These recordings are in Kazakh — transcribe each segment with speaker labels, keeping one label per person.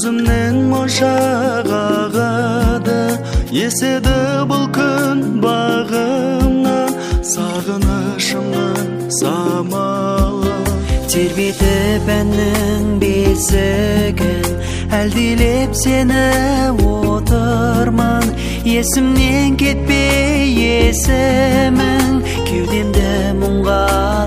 Speaker 1: көзімнен моншағағады еседі бұл күн бағымнан сағынышымның самалы тербетіп әннің бесігін әлдилеп сені отырман есімнен кетпей есімің кеудемді мұңға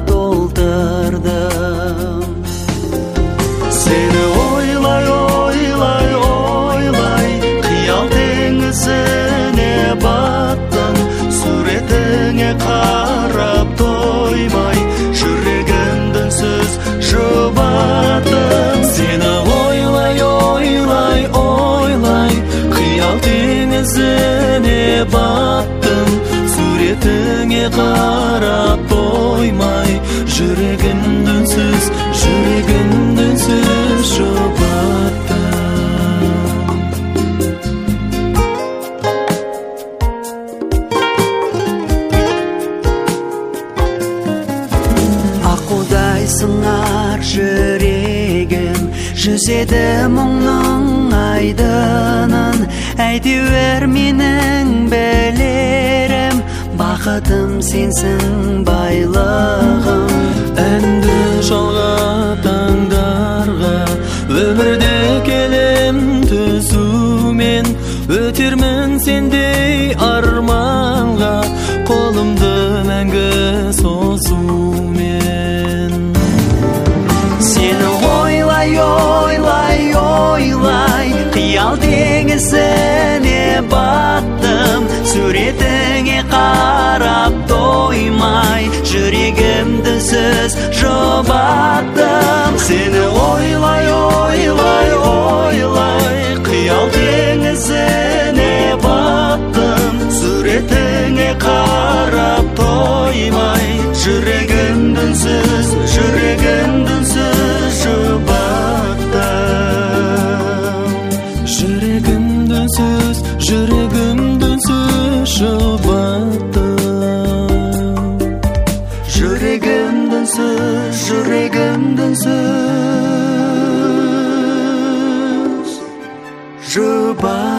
Speaker 1: толтырдым сені ойлай ойлай ойлай қиял теңізіне баттым суретіңе қарап тоймай жүрегімді үнсіз жұбаттым сені ойлай ойлай ойлай қиял теңізіне баттым суретіңе қарап тоймай жүрегімді үнсіз жұбаттым аққудай сыңар жүрегім жүзеді мұңның айдынын әйтеуір менің білерім бақытым сенсің байлығым әнді жалғатаңдарға өмірде келем түзумен өтермін сендей арманға қолымды мәңгі созумен сені ойлай ойлай ойлай қиял теңізіне баттым суретіңе қарап тоймай жүрегімді үнсіз жұбаттым сені ойлай ойлай ойлай қиял теңізіне баттым суретіңе қарап тоймай жүрегімді үнсіз жұбаттым жүрегімді үнсіз жүрегімді үнсіз жұбаттым